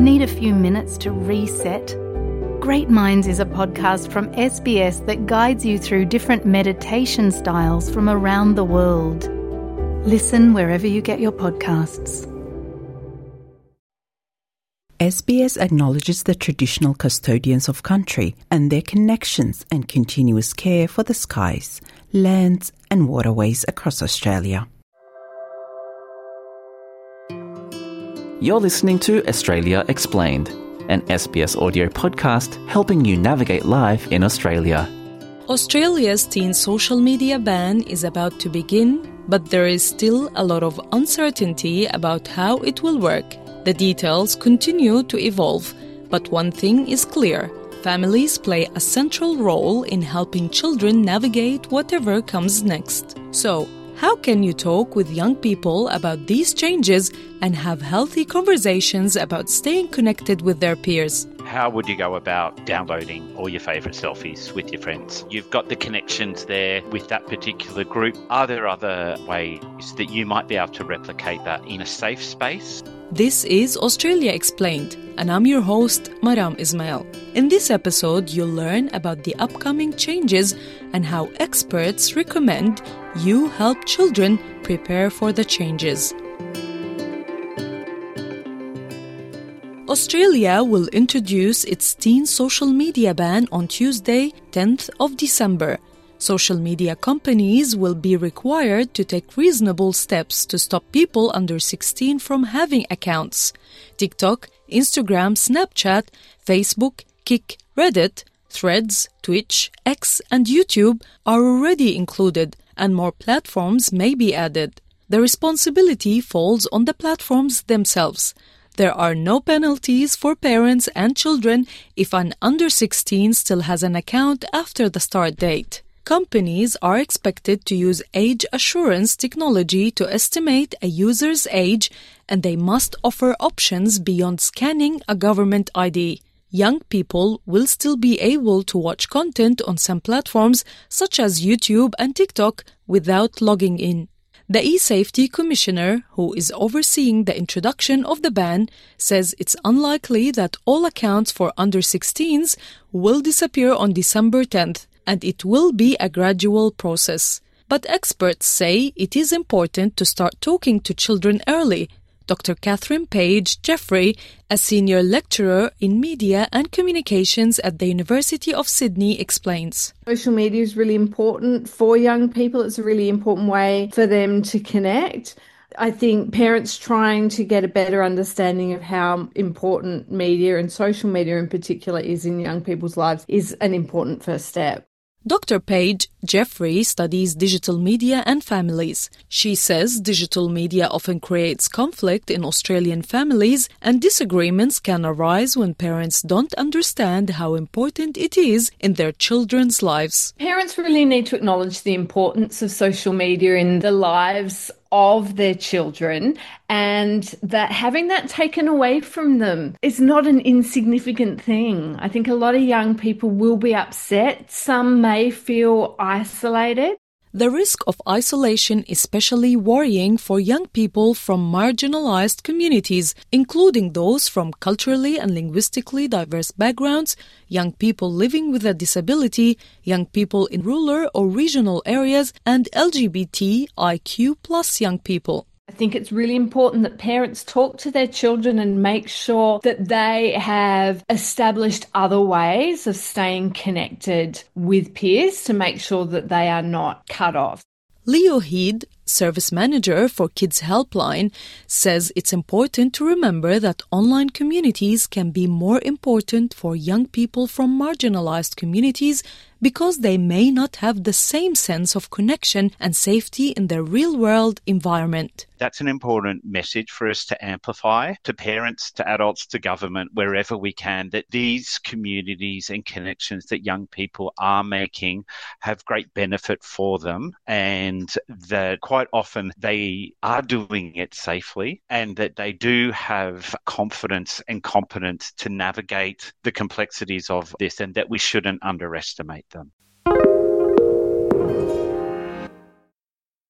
Need a few minutes to reset? Great Minds is a podcast from SBS that guides you through different meditation styles from around the world. Listen wherever you get your podcasts. SBS acknowledges the traditional custodians of country and their connections and continuous care for the skies, lands and waterways across Australia. You're listening to Australia Explained, an SBS audio podcast helping you navigate life in Australia. Australia's teen social media ban is about to begin, but there is still a lot of uncertainty about how it will work. The details continue to evolve, but one thing is clear. Families play a central role in helping children navigate whatever comes next. So, how can you talk with young people about these changes and have healthy conversations about staying connected with their peers? How would you go about downloading all your favourite selfies with your friends? You've got the connections there with that particular group. Are there other ways that you might be able to replicate that in a safe space? This is Australia Explained, and I'm your host, Maram Ismail. In this episode, you'll learn about the upcoming changes and how experts recommend you help children prepare for the changes. Australia will introduce its teen social media ban on Tuesday, 10th of December. Social media companies will be required to take reasonable steps to stop people under 16 from having accounts. TikTok, Instagram, Snapchat, Facebook, Kik, Reddit, Threads, Twitch, X, and YouTube are already included, and more platforms may be added. The responsibility falls on the platforms themselves. There are no penalties for parents and children if an under 16 still has an account after the start date. Companies are expected to use age assurance technology to estimate a user's age, and they must offer options beyond scanning a government ID. Young people will still be able to watch content on some platforms such as YouTube and TikTok without logging in. The e-Safety Commissioner, who is overseeing the introduction of the ban, says it's unlikely that all accounts for under 16s will disappear on December 10th, and it will be a gradual process. But experts say it is important to start talking to children early. Dr. Catherine Page Jeffrey, a senior lecturer in media and communications at the University of Sydney, explains. Social media is really important for young people. It's a really important way for them to connect. I think parents trying to get a better understanding of how important media and social media in particular is in young people's lives is an important first step. Dr. Paige Jeffrey studies digital media and families. She says digital media often creates conflict in Australian families, and disagreements can arise when parents don't understand how important it is in their children's lives. Parents really need to acknowledge the importance of social media in the lives of their children, and that having that taken away from them is not an insignificant thing. I think a lot of young people will be upset. Some may feel isolated. The risk of isolation is especially worrying for young people from marginalized communities, including those from culturally and linguistically diverse backgrounds, young people living with a disability, young people in rural or regional areas, and LGBTIQ+ young people. I think it's really important that parents talk to their children and make sure that they have established other ways of staying connected with peers to make sure that they are not cut off. Leo Heed, service manager for Kids Helpline, says it's important to remember that online communities can be more important for young people from marginalized communities because they may not have the same sense of connection and safety in their real-world environment. That's an important message for us to amplify to parents, to adults, to government, wherever we can, that these communities and connections that young people are making have great benefit for them, and that quite often they are doing it safely, and that they do have confidence and competence to navigate the complexities of this, and that we shouldn't underestimate them.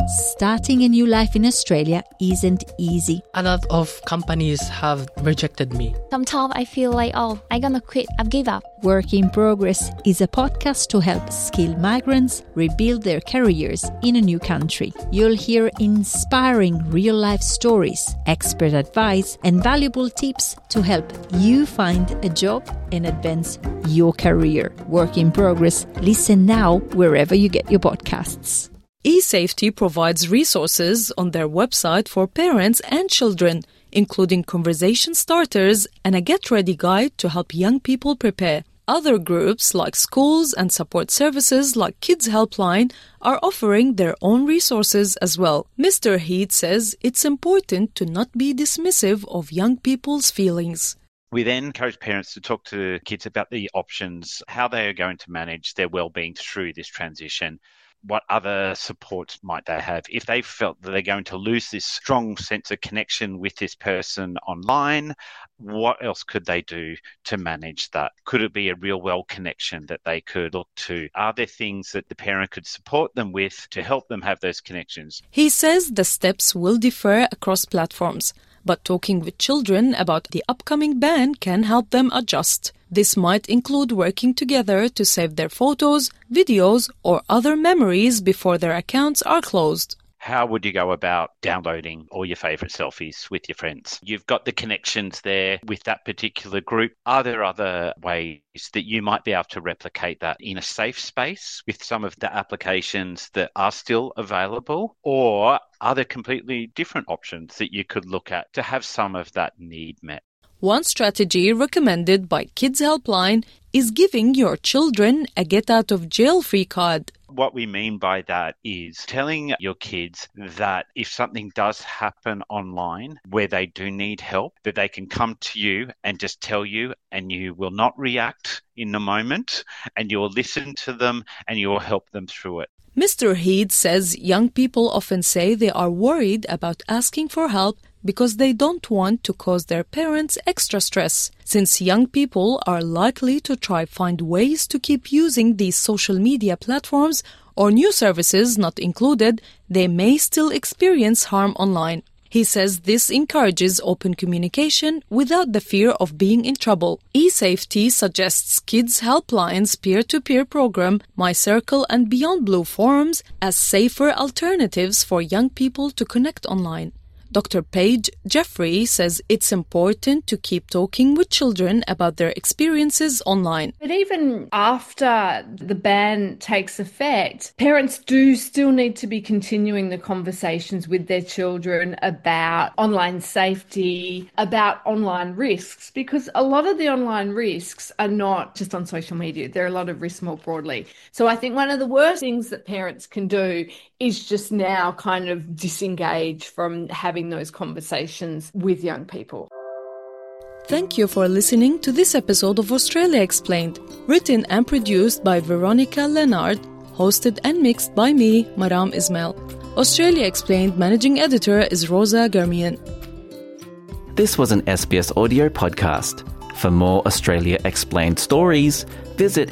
Starting a new life in Australia isn't easy. A lot of companies have rejected me. Sometimes I feel like, I'm gonna quit, I've given up. Work in Progress is a podcast to help skilled migrants rebuild their careers in a new country. You'll hear inspiring real-life stories, expert advice, and valuable tips to help you find a job and advance your career. Work in Progress. Listen now wherever you get your podcasts. eSafety provides resources on their website for parents and children, including conversation starters and a get-ready guide to help young people prepare. Other groups like schools and support services like Kids Helpline are offering their own resources as well. Mr. Heath says it's important to not be dismissive of young people's feelings. We then encourage parents to talk to kids about the options, how they are going to manage their well-being through this transition. What other supports might they have? If they felt that they're going to lose this strong sense of connection with this person online, what else could they do to manage that? Could it be a real world connection that they could look to? Are there things that the parent could support them with to help them have those connections? He says the steps will differ across platforms, but talking with children about the upcoming ban can help them adjust. This might include working together to save their photos, videos, or other memories before their accounts are closed. How would you go about downloading all your favourite selfies with your friends? You've got the connections there with that particular group. Are there other ways that you might be able to replicate that in a safe space with some of the applications that are still available? Or are there completely different options that you could look at to have some of that need met? One strategy recommended by Kids Helpline is giving your children a get-out-of-jail-free card. What we mean by that is telling your kids that if something does happen online where they do need help, that they can come to you and just tell you, and you will not react in the moment, and you will listen to them and you will help them through it. Mr. Heath says young people often say they are worried about asking for help because they don't want to cause their parents extra stress. Since young people are likely to try find ways to keep using these social media platforms or new services not included, they may still experience harm online. He says this encourages open communication without the fear of being in trouble. eSafety suggests Kids Helpline's peer-to-peer program, My Circle and Beyond Blue forums as safer alternatives for young people to connect online. Dr. Paige Jeffrey says it's important to keep talking with children about their experiences online. But even after the ban takes effect, parents do still need to be continuing the conversations with their children about online safety, about online risks, because a lot of the online risks are not just on social media. There are a lot of risks more broadly. So I think one of the worst things that parents can do is just now kind of disengage from having those conversations with young people. Thank you for listening to this episode of Australia Explained, written and produced by Veronica Leonard, hosted and mixed by me, Maram Ismail. Australia Explained managing editor is Rosa Germian. This was an SBS audio podcast. For more Australia Explained stories, visit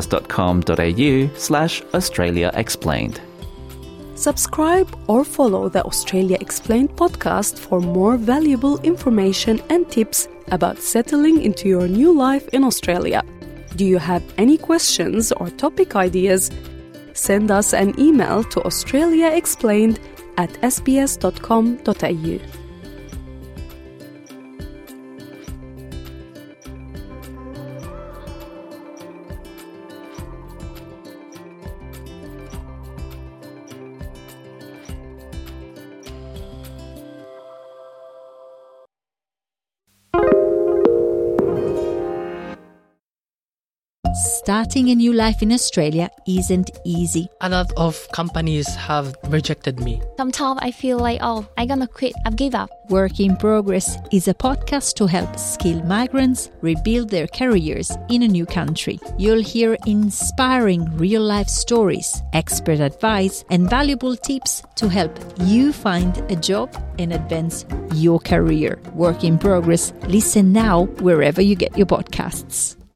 sbs.com.au/Australia Explained. Subscribe or follow the Australia Explained podcast for more valuable information and tips about settling into your new life in Australia. Do you have any questions or topic ideas? Send us an email to australiaexplained@sbs.com.au. Starting a new life in Australia isn't easy. A lot of companies have rejected me. Sometimes I feel like, I'm gonna quit, I've given up. Work in Progress is a podcast to help skilled migrants rebuild their careers in a new country. You'll hear inspiring real-life stories, expert advice, and valuable tips to help you find a job and advance your career. Work in Progress. Listen now wherever you get your podcasts.